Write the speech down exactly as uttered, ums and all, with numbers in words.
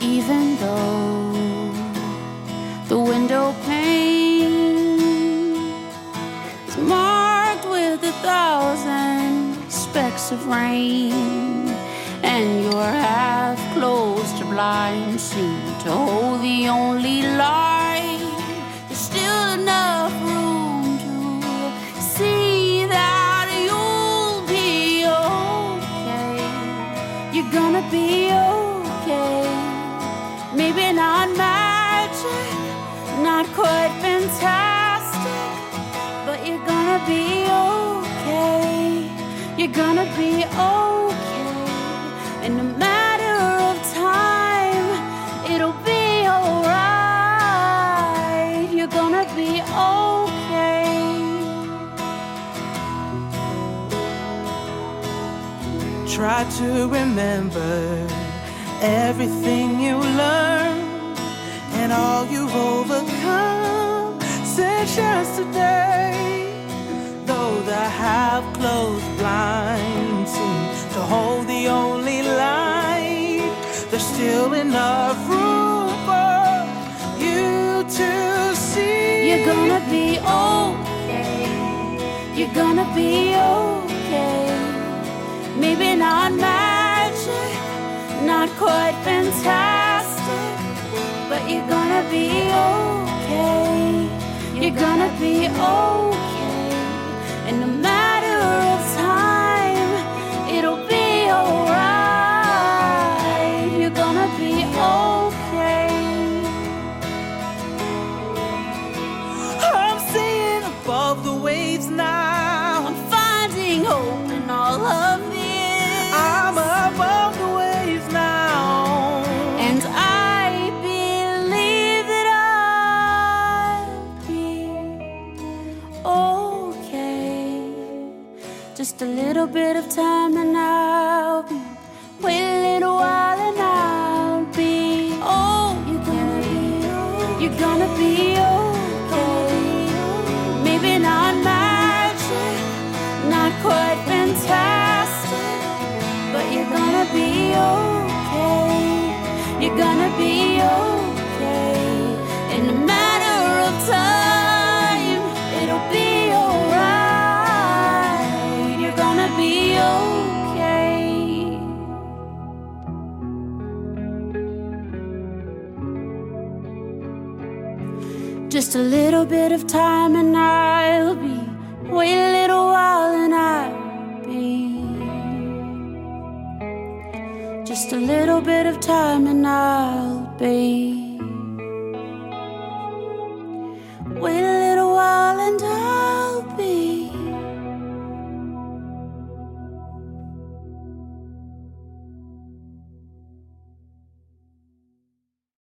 even though the window pane is marked with a thousand specks of rain, and your half-closed blinds seem to hold the only light. There's still enough room to see that you'll be okay. You're gonna be okay. Maybe not magic, not quite fantastic, but you're gonna be okay. You're gonna be okay. In a matter of time, it'll be alright. You're gonna be okay. Try to remember everything you learned and all you've overcome since yesterday. Though the half-closed blinds seem to hold the only light, there's still enough room for you to see. You're gonna be okay. You're gonna be okay. Maybe not magic, not quite fantastic, but you're gonna be okay. You're gonna be okay. In a matter of time, it'll be alright. You're gonna be okay. I'm seeing above the waves now. I'm finding hope in all of this. I'm above the waves now, and I believe that I'll be okay. Just a little bit of time and I'll be. Wait a little while and I'll be. Oh, you're gonna be. You're gonna be okay. Maybe not magic, not quite fantastic, but you're gonna be okay. You're gonna be okay. In a matter of time, it'll be alright. You're gonna be okay. Just a little bit of time and I'll be. Wait a little while and I'll be. Just a little bit of time and I'll be. Wait a